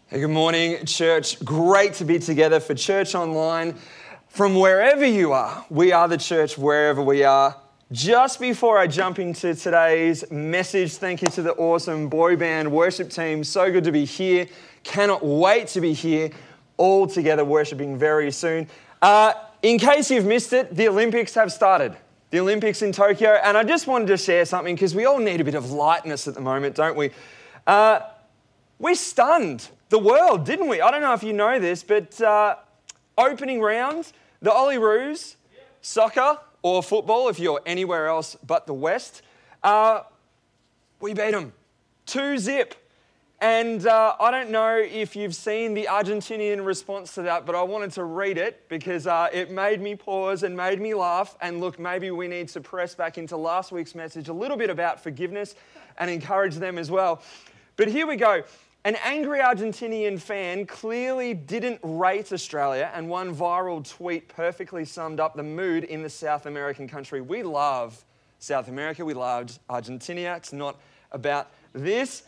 Hey, good morning, church. Great to be together for Church Online. From wherever you are, we are the church wherever we are. Just before I jump into today's message, thank you to the awesome boy band worship team. So good to be here. Cannot wait to be here all together worshiping very soon. In case you've missed it, the Olympics have started. The Olympics in Tokyo. And I just wanted to share something because we all need a bit of lightness at the moment, don't we? We stunned the world, didn't we? I don't know if you know this, but opening round, the Olyroos, soccer or football, if you're anywhere else but the West, we beat them 2-0. And I don't know if you've seen the Argentinian response to that, but I wanted to read it because it made me pause and made me laugh. And look, maybe we need to press back into last week's message a little bit about forgiveness and encourage them as well. But here we go. An angry Argentinian fan clearly didn't rate Australia, and one viral tweet perfectly summed up the mood in the South American country. We love South America. We love Argentina. It's not about this.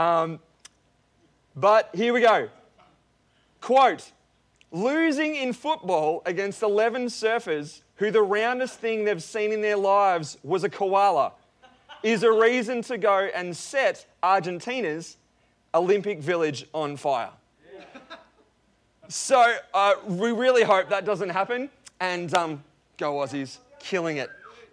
But here we go. Quote, losing in football against 11 surfers who the roundest thing they've seen in their lives was a koala is a reason to go and set Argentina's Olympic Village on fire. So we really hope that doesn't happen. And go Aussies, killing it.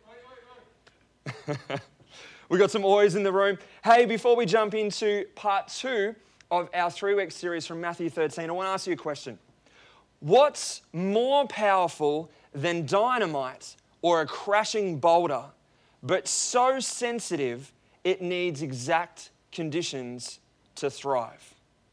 We got some Oys in the room. Hey, before we jump into part 2 of our 3-week series from Matthew 13, I want to ask you a question. What's more powerful than dynamite or a crashing boulder, but so sensitive it needs exact conditions to thrive?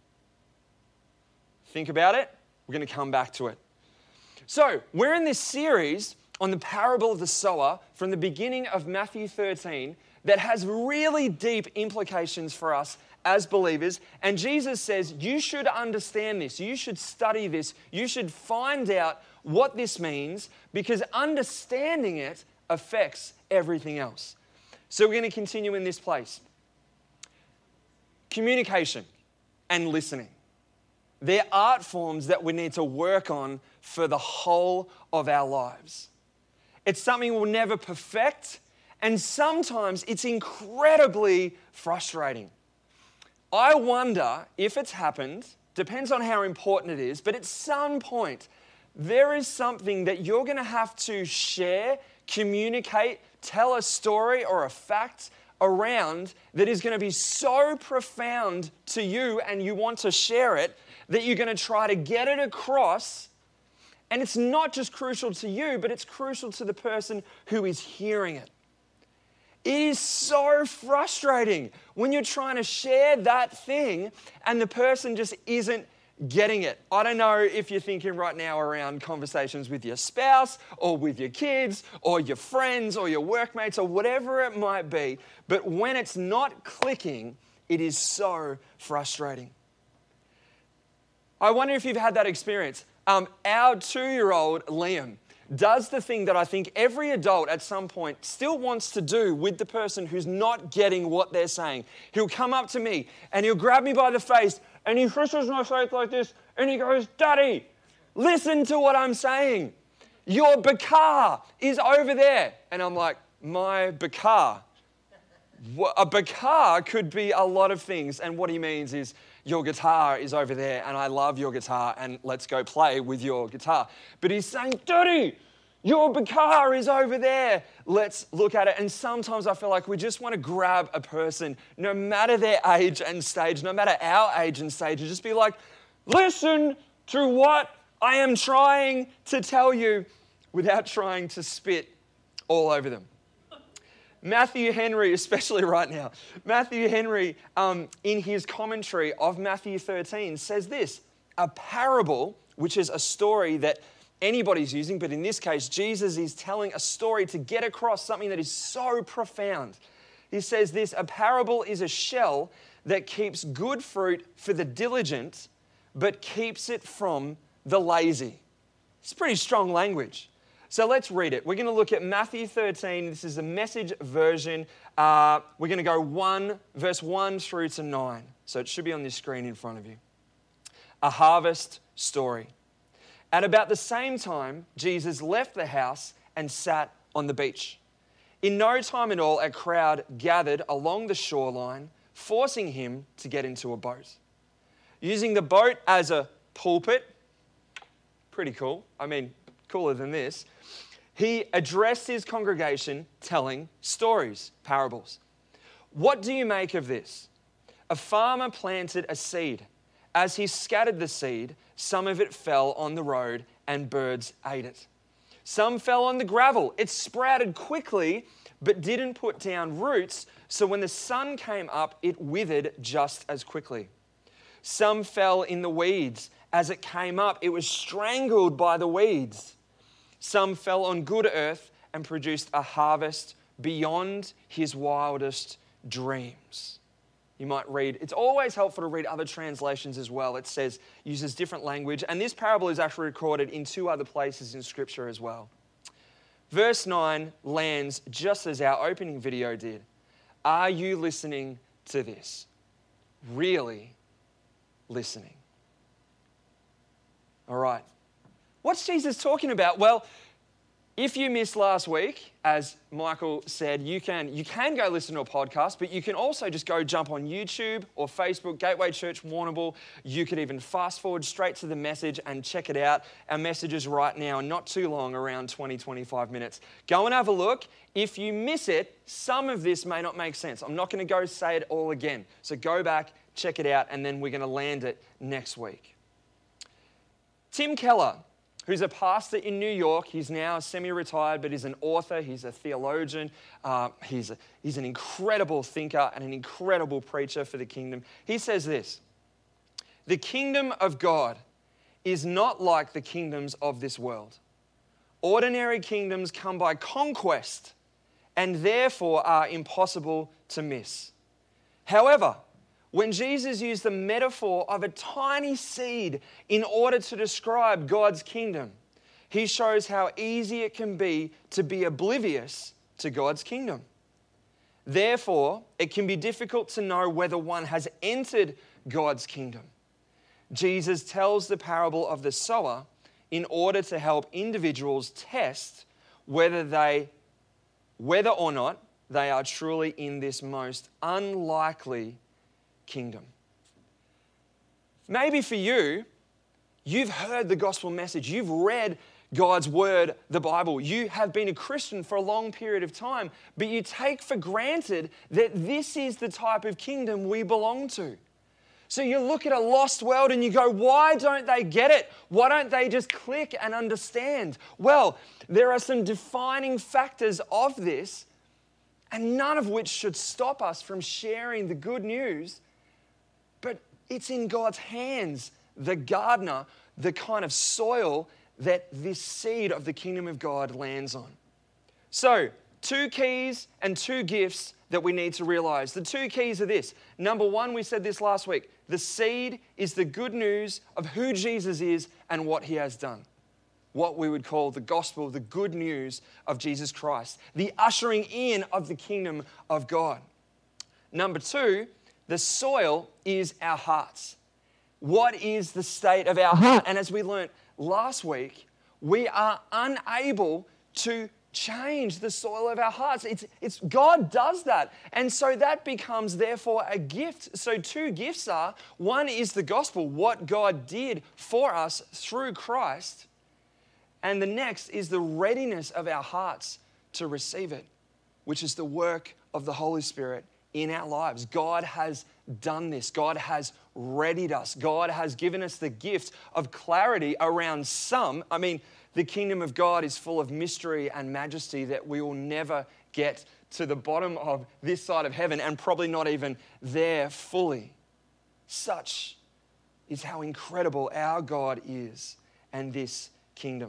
Think about it. We're going to come back to it. So, we're in this series on the parable of the sower from the beginning of Matthew 13 that has really deep implications for us as believers. And Jesus says, you should understand this. You should study this. You should find out what this means because understanding it affects everything else. So, we're going to continue in this place. Communication and listening. They're art forms that we need to work on for the whole of our lives. It's something we'll never perfect, and sometimes it's incredibly frustrating. I wonder if it's happened, depends on how important it is, but at some point, there is something that you're going to have to share, communicate, tell a story or a fact around that is going to be so profound to you and you want to share it that you're going to try to get it across. And it's not just crucial to you, but it's crucial to the person who is hearing it. It is so frustrating when you're trying to share that thing and the person just isn't getting it. I don't know if you're thinking right now around conversations with your spouse or with your kids or your friends or your workmates or whatever it might be, but when it's not clicking, it is so frustrating. I wonder if you've had that experience. Our 2-year-old Liam does the thing that I think every adult at some point still wants to do with the person who's not getting what they're saying. He'll come up to me and he'll grab me by the face and he pushes my face like this and he goes, Daddy, listen to what I'm saying. Your bakar is over there. And I'm like, my bakar? A bakar could be a lot of things. And what he means is your guitar is over there and I love your guitar and let's go play with your guitar. But he's saying, Daddy, your bakar is over there. Let's look at it. And sometimes I feel like we just want to grab a person, no matter their age and stage, no matter our age and stage, and just be like, listen to what I am trying to tell you without trying to spit all over them. Matthew Henry, especially right now, Matthew Henry, in his commentary of Matthew 13, says this: a parable, which is a story that anybody's using, but in this case, Jesus is telling a story to get across something that is so profound. He says this: a parable is a shell that keeps good fruit for the diligent, but keeps it from the lazy. It's pretty strong language. So let's read it. We're going to look at Matthew 13. This is the Message version. We're going to go verse 1 through to 9. So it should be on this screen in front of you. a harvest story. At about the same time, Jesus left the house and sat on the beach. In no time at all, a crowd gathered along the shoreline, forcing him to get into a boat. Using the boat as a pulpit, pretty cool, cooler than this, he addressed his congregation telling stories, parables. What do you make of this? A farmer planted a seed. As he scattered the seed, some of it fell on the road and birds ate it. Some fell on the gravel. It sprouted quickly, but didn't put down roots, so when the sun came up, it withered just as quickly. Some fell in the weeds. As it came up, it was strangled by the weeds. Some fell on good earth and produced a harvest beyond his wildest dreams. You might read, it's always helpful to read other translations as well. It says, uses different language. And this parable is actually recorded in 2 other places in Scripture as well. Verse 9 lands just as our opening video did. Are you listening to this? Really listening? All right. What's Jesus talking about? Well, if you missed last week, as Michael said, you can go listen to a podcast, but you can also just go jump on YouTube or Facebook, Gateway Church Warrnambool. You could even fast forward straight to the message and check it out. Our message is right now, not too long, around 20, 25 minutes. Go and have a look. If you miss it, some of this may not make sense. I'm not going to go say it all again. So go back, check it out, and then we're going to land it next week. Tim Keller, who's a pastor in New York. He's now semi-retired, but he's an author. He's a theologian. He's an incredible thinker and an incredible preacher for the kingdom. He says this: the kingdom of God is not like the kingdoms of this world. Ordinary kingdoms come by conquest and therefore are impossible to miss. However, when Jesus used the metaphor of a tiny seed in order to describe God's kingdom, he shows how easy it can be to be oblivious to God's kingdom. Therefore, it can be difficult to know whether one has entered God's kingdom. Jesus tells the parable of the sower in order to help individuals test whether or not they are truly in this most unlikely kingdom. Maybe for you, you've heard the gospel message. You've read God's word, the Bible. You have been a Christian for a long period of time, but you take for granted that this is the type of kingdom we belong to. So you look at a lost world and you go, why don't they get it? Why don't they just click and understand? Well, there are some defining factors of this, and none of which should stop us from sharing the good news. But it's in God's hands, the gardener, the kind of soil that this seed of the kingdom of God lands on. So, 2 keys and 2 gifts that we need to realize. The 2 keys are this. Number 1, we said this last week. The seed is the good news of who Jesus is and what he has done. What we would call the gospel, the good news of Jesus Christ. The ushering in of the kingdom of God. Number 2, the soil is our hearts. What is the state of our heart? And as we learned last week, we are unable to change the soil of our hearts. It's God does that. And so that becomes therefore a gift. So 2 gifts are, one is the gospel, what God did for us through Christ. And the next is the readiness of our hearts to receive it, which is the work of the Holy Spirit in our lives. God has done this. God has readied us. God has given us the gift of clarity around the kingdom of God is full of mystery and majesty that we will never get to the bottom of this side of heaven, and probably not even there fully. Such is how incredible our God is and this kingdom.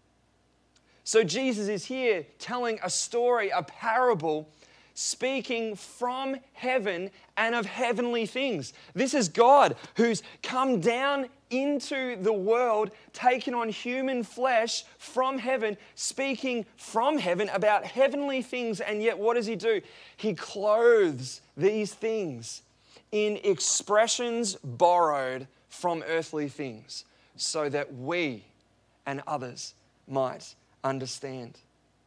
So Jesus is here telling a story, a parable, speaking from heaven and of heavenly things. This is God who's come down into the world, taken on human flesh from heaven, speaking from heaven about heavenly things. And yet what does he do? He clothes these things in expressions borrowed from earthly things so that we and others might understand.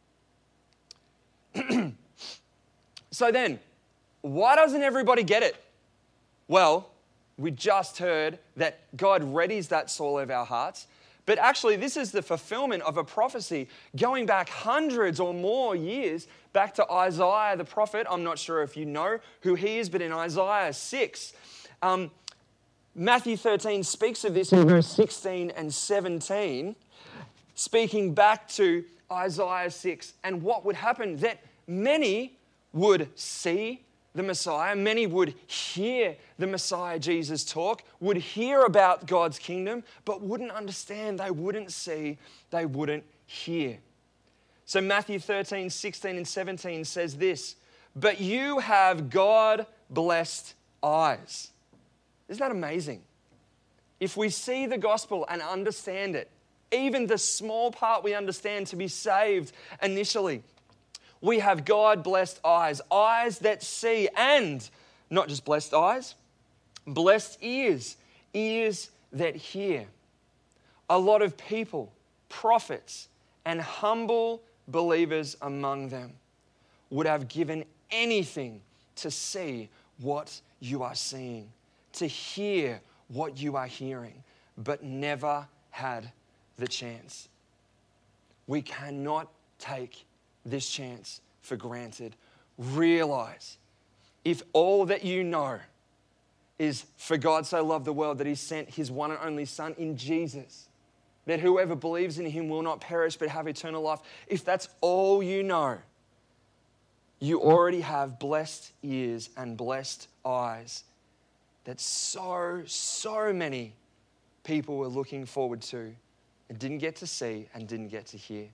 So then, why doesn't everybody get it? Well, we just heard that God readies that soil of our hearts. But actually, this is the fulfillment of a prophecy going back hundreds or more years, back to Isaiah the prophet. I'm not sure if you know who he is, but in Isaiah 6, Matthew 13 speaks of this in verse 16 and 17, speaking back to Isaiah 6 and what would happen, that many would see the Messiah, many would hear the Messiah Jesus talk, would hear about God's kingdom, but wouldn't understand, they wouldn't see, they wouldn't hear. So Matthew 13, 16 and 17 says this, "But you have God-blessed eyes." Isn't that amazing? If we see the gospel and understand it, even the small part we understand to be saved initially, we have God-blessed eyes, eyes that see, and not just blessed eyes, blessed ears, ears that hear. A lot of people, prophets, and humble believers among them would have given anything to see what you are seeing, to hear what you are hearing, but never had the chance. We cannot take this chance for granted. Realize if all that you know is for God so loved the world that he sent his one and only Son in Jesus, that whoever believes in him will not perish but have eternal life. If that's all you know, you already have blessed ears and blessed eyes that so many people were looking forward to and didn't get to see and didn't get to hear.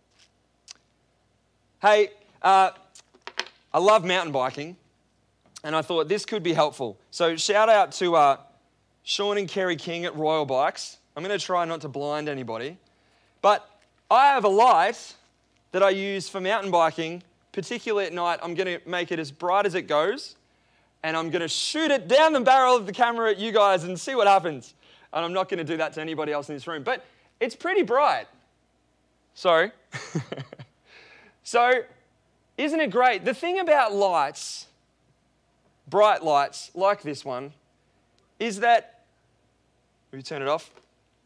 Hey, I love mountain biking, and I thought this could be helpful. So shout out to Sean and Kerry King at Royal Bikes. I'm going to try not to blind anybody, but I have a light that I use for mountain biking, particularly at night. I'm going to make it as bright as it goes, and I'm going to shoot it down the barrel of the camera at you guys and see what happens. And I'm not going to do that to anybody else in this room, but it's pretty bright. Sorry. So, isn't it great? The thing about lights, bright lights like this one, is that, will you turn it off?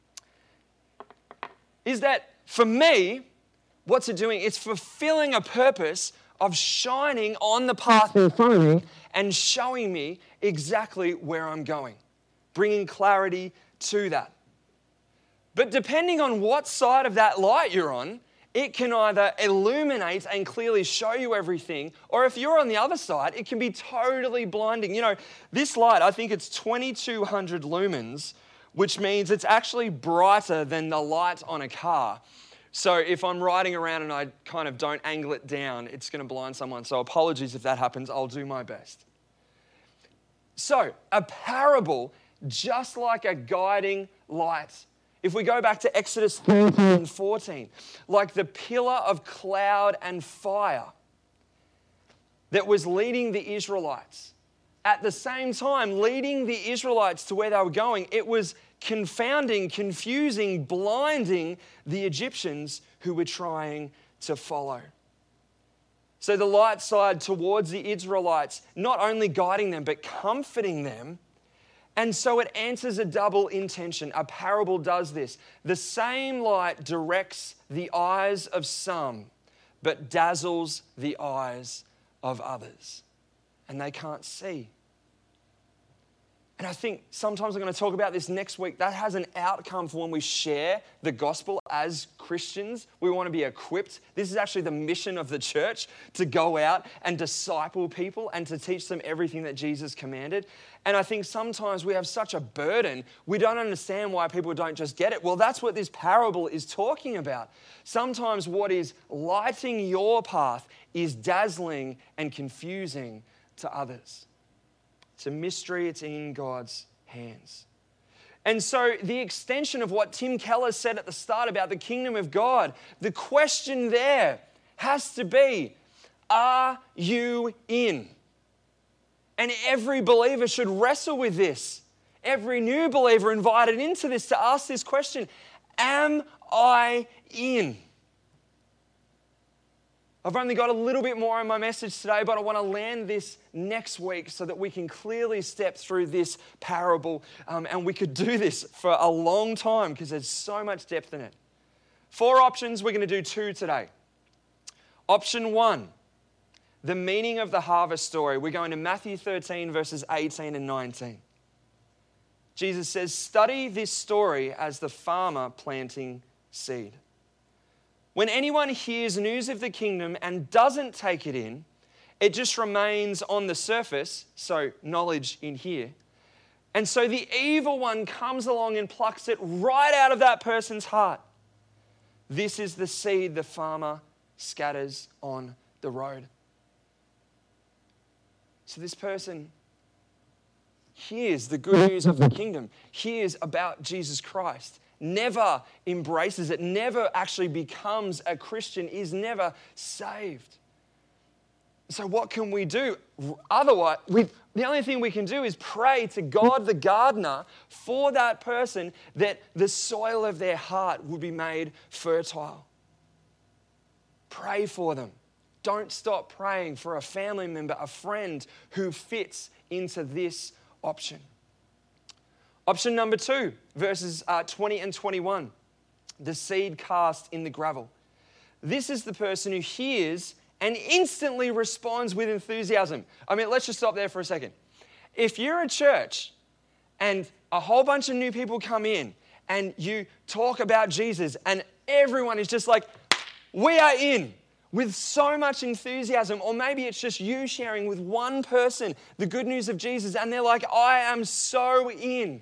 Is that for me, what's it doing? It's fulfilling a purpose of shining on the path in front of me and showing me exactly where I'm going, bringing clarity to that. But depending on what side of that light you're on, it can either illuminate and clearly show you everything, or if you're on the other side, it can be totally blinding. You know, this light, I think it's 2200 lumens, which means it's actually brighter than the light on a car. So if I'm riding around and I kind of don't angle it down, it's going to blind someone. So apologies if that happens. I'll do my best. So a parable, just like a guiding light. If we go back to Exodus 13 and 14, like the pillar of cloud and fire that was leading the Israelites, at the same time leading the Israelites to where they were going, it was confounding, confusing, blinding the Egyptians who were trying to follow. So the light side towards the Israelites, not only guiding them, but comforting them. And so it answers a double intention. A parable does this. The same light directs the eyes of some, but dazzles the eyes of others. And they can't see. And I think sometimes I'm going to talk about this next week. That has an outcome for when we share the gospel as Christians. We want to be equipped. This is actually the mission of the church, to go out and disciple people and to teach them everything that Jesus commanded. And I think sometimes we have such a burden, we don't understand why people don't just get it. Well, that's what this parable is talking about. Sometimes what is lighting your path is dazzling and confusing to others. It's a mystery, it's in God's hands. And so the extension of what Tim Keller said at the start about the kingdom of God, the question there has to be, are you in? And every believer should wrestle with this. every new believer invited into this to ask this question, am I in? I've only got a little bit more in my message today, but I want to land this next week so that we can clearly step through this parable. And we could do this for a long time because there's so much depth in it. 4 options, we're going to do 2 today. Option 1, the meaning of the harvest story. We're going to Matthew 13, verses 18 and 19. Jesus says, study this story as the farmer planting seed. When anyone hears news of the kingdom and doesn't take it in, it just remains on the surface, so knowledge in here. And so the evil one comes along and plucks it right out of that person's heart. This is the seed the farmer scatters on the road. So this person hears the good news of the kingdom, hears about Jesus Christ, never embraces it, never actually becomes a Christian, is never saved. So what can we do? Otherwise, the only thing we can do is pray to God the gardener for that person that the soil of their heart would be made fertile. Pray for them. Don't stop praying for a family member, a friend who fits into this option. Option number 2, verses 20 and 21, the seed cast in the gravel. This is the person who hears and instantly responds with enthusiasm. I mean, let's just stop there for a second. If you're a church and a whole bunch of new people come in and you talk about Jesus and everyone is just like, we are in, with so much enthusiasm, or maybe it's just you sharing with one person the good news of Jesus and they're like, I am so in.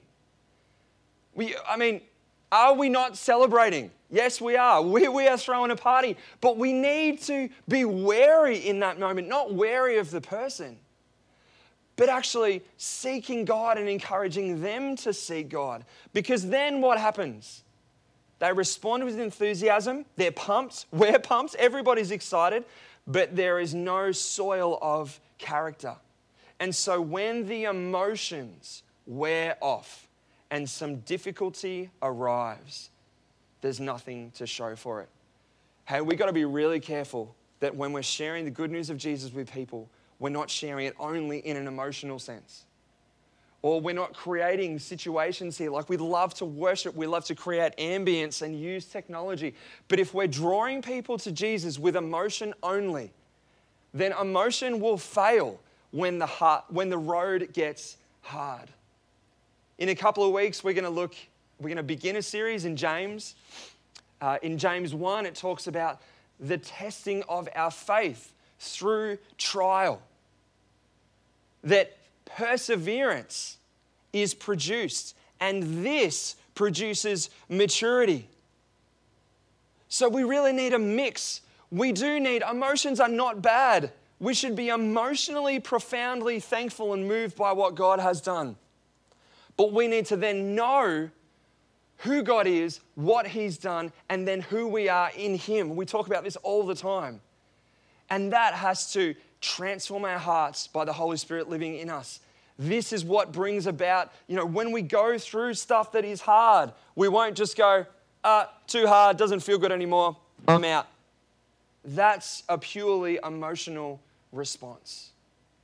Are we not celebrating? Yes, we are. We are throwing a party, but we need to be wary in that moment, not wary of the person, but actually seeking God and encouraging them to seek God. Because then what happens? They respond with enthusiasm. They're pumped. We're pumped. Everybody's excited, but there is no soil of character. And so when the emotions wear off, and some difficulty arrives, there's nothing to show for it. Hey, we've got to be really careful that when we're sharing the good news of Jesus with people, we're not sharing it only in an emotional sense. Or we're not creating situations here like we love to worship, we love to create ambience and use technology. But if we're drawing people to Jesus with emotion only, then emotion will fail when the road gets hard. In a couple of weeks, we're going to begin a series in James. In James 1, it talks about the testing of our faith through trial. That perseverance is produced, and this produces maturity. So we really need a mix. Emotions are not bad. We should be emotionally, profoundly thankful and moved by what God has done. But we need to then know who God is, what He's done, and then who we are in Him. We talk about this all the time. And that has to transform our hearts by the Holy Spirit living in us. This is what brings about, when we go through stuff that is hard, we won't just go, too hard, doesn't feel good anymore, I'm out. That's a purely emotional response.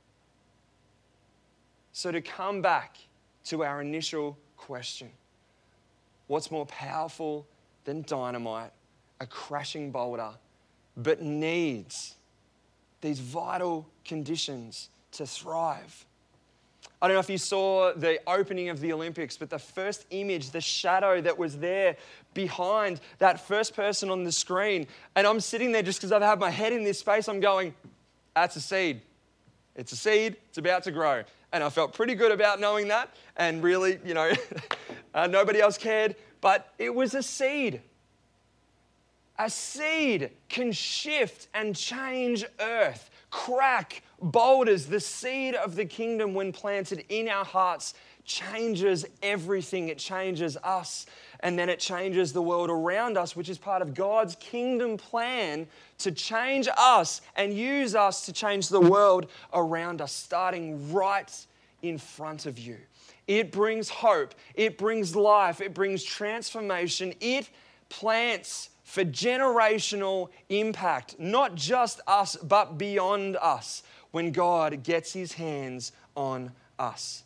So to come back to our initial question, what's more powerful than dynamite, a crashing boulder, but needs these vital conditions to thrive? I don't know if you saw the opening of the Olympics, but the first image, the shadow that was there behind that first person on the screen, and I'm sitting there just because I've had my head in this space, I'm going, that's a seed. It's a seed, it's about to grow. And I felt pretty good about knowing that, and really, nobody else cared, but it was a seed. A seed can shift and change earth, crack boulders. The seed of the kingdom, when planted in our hearts, changes everything. It changes us, and then it changes the world around us, which is part of God's kingdom plan to change us and use us to change the world around us, starting right in front of you. It brings hope. It brings life. It brings transformation. It plants for generational impact, not just us, but beyond us, when God gets his hands on us.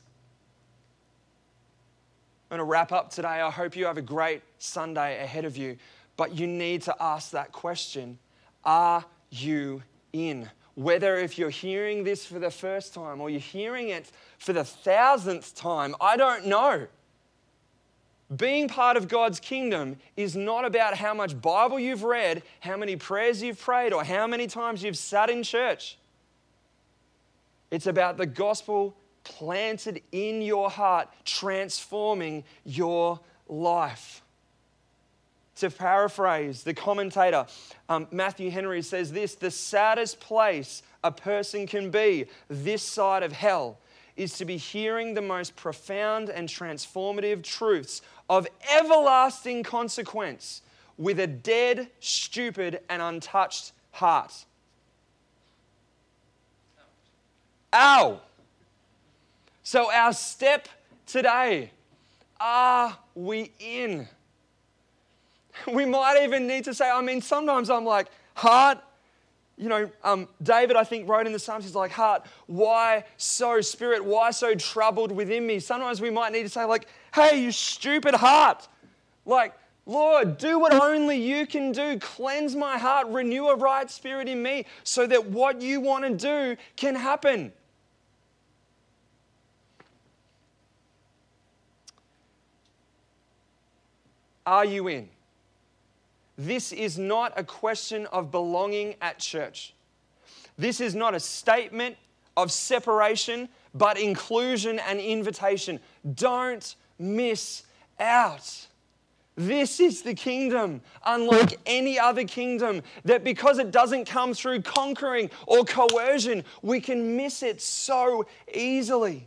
I'm going to wrap up today. I hope you have a great Sunday ahead of you, but you need to ask that question: are you in? Whether if you're hearing this for the first time or you're hearing it for the 1,000th time, I don't know. Being part of God's kingdom is not about how much Bible you've read, how many prayers you've prayed, or how many times you've sat in church. It's about the gospel planted in your heart, transforming your life. To paraphrase the commentator, Matthew Henry says this: the saddest place a person can be this side of hell is to be hearing the most profound and transformative truths of everlasting consequence with a dead, stupid, and untouched heart. Ow! So our step today, are we in? We might even need to say, sometimes I'm like, heart, David, I think, wrote in the Psalms, he's like, heart, why so, spirit, why so troubled within me? Sometimes we might need to say, like, hey, you stupid heart. Like, Lord, do what only you can do. Cleanse my heart, renew a right spirit in me so that what you want to do can happen. Are you in? This is not a question of belonging at church. This is not a statement of separation, but inclusion and invitation. Don't miss out. This is the kingdom, unlike any other kingdom, that because it doesn't come through conquering or coercion, we can miss it so easily.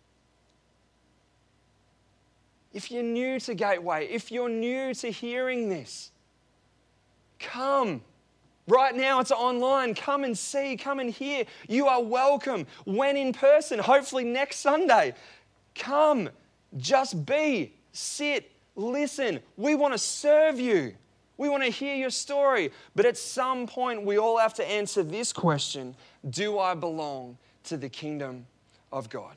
If you're new to Gateway, if you're new to hearing this, come. Right now it's online. Come and see, come and hear. You are welcome. When in person, hopefully next Sunday, come. Just be, sit, listen. We want to serve you. We want to hear your story. But at some point, we all have to answer this question: do I belong to the kingdom of God?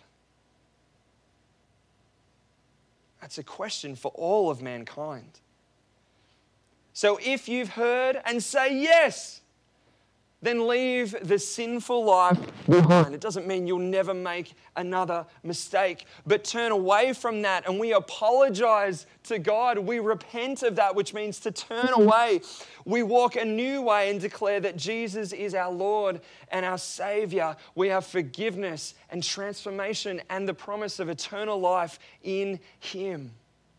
That's a question for all of mankind. So if you've heard and say yes, then leave the sinful life behind. It doesn't mean you'll never make another mistake, but turn away from that, and we apologize to God. We repent of that, which means to turn away. We walk a new way and declare that Jesus is our Lord and our Savior. We have forgiveness and transformation and the promise of eternal life in Him.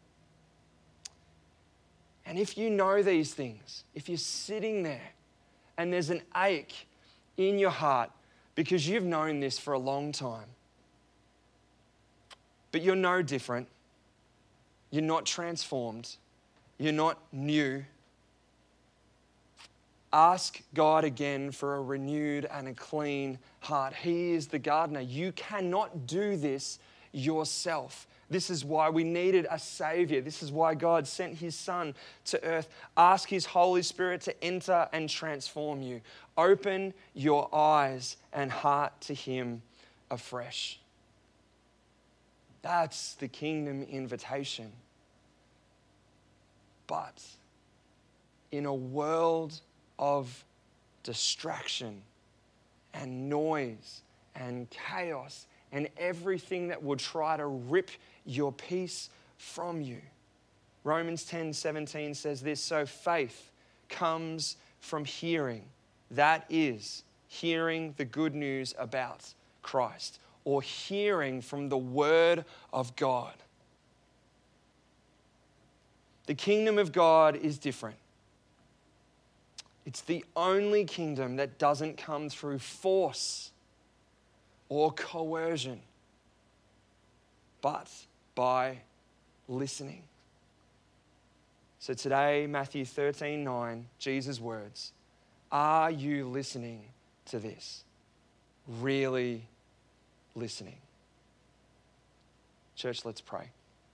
And if you know these things, if you're sitting there and there's an ache in your heart because you've known this for a long time, but you're no different, you're not transformed, you're not new, ask God again for a renewed and a clean heart. He is the gardener. You cannot do this yourself. This is why we needed a Savior. This is why God sent His Son to earth. Ask His Holy Spirit to enter and transform you. Open your eyes and heart to Him afresh. That's the kingdom invitation. But in a world of distraction and noise and chaos and everything that will try to rip your peace from you, Romans 10:17 says this: so faith comes from hearing. That is, hearing the good news about Christ, or hearing from the Word of God. The kingdom of God is different. It's the only kingdom that doesn't come through force or coercion, but by listening. So today, Matthew 13:9, Jesus' words: are you listening to this? Really listening? Church, let's pray.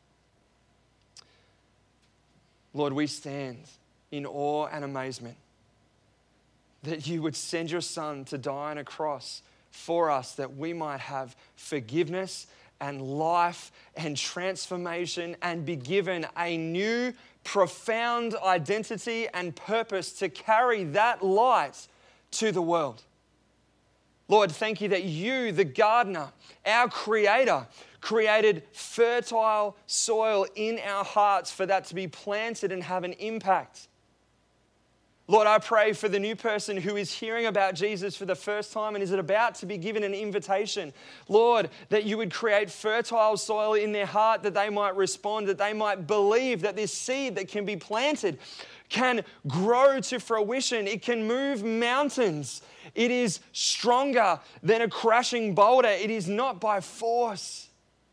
Lord, we stand in awe and amazement that you would send your Son to die on a cross for us, that we might have forgiveness and life and transformation and be given a new, profound identity and purpose to carry that light to the world. Lord, thank you that you, the gardener, our creator, created fertile soil in our hearts for that to be planted and have an impact. Lord, I pray for the new person who is hearing about Jesus for the first time and is about to be given an invitation. Lord, that you would create fertile soil in their heart, that they might respond, that they might believe that this seed that can be planted can grow to fruition. It can move mountains. It is stronger than a crashing boulder. It is not by force.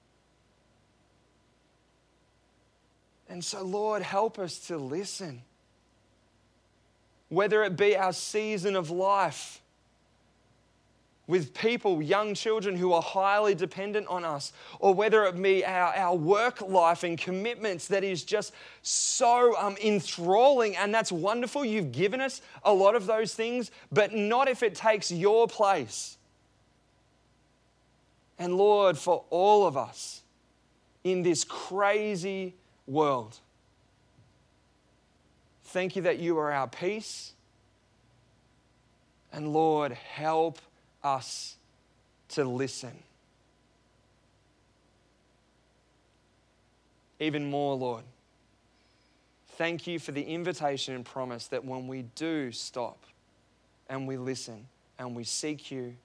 And so, Lord, help us to listen. Whether it be our season of life with people, young children who are highly dependent on us, or whether it be our work life and commitments that is just so enthralling, and that's wonderful. You've given us a lot of those things, but not if it takes your place. And Lord, for all of us in this crazy world, thank you that you are our peace. And Lord, help us to listen. Even more, Lord, thank you for the invitation and promise that when we do stop and we listen and we seek you,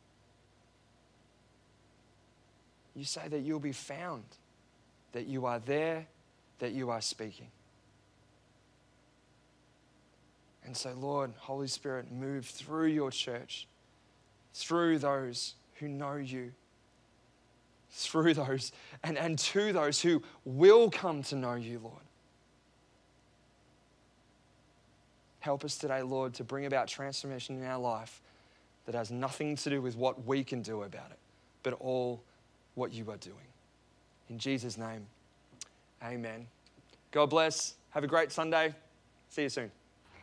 you say that you'll be found, that you are there, that you are speaking. And so, Lord, Holy Spirit, move through your church, through those who know you, through those and to those who will come to know you, Lord. Help us today, Lord, to bring about transformation in our life that has nothing to do with what we can do about it, but all what you are doing. In Jesus' name, amen. God bless. Have a great Sunday. See you soon.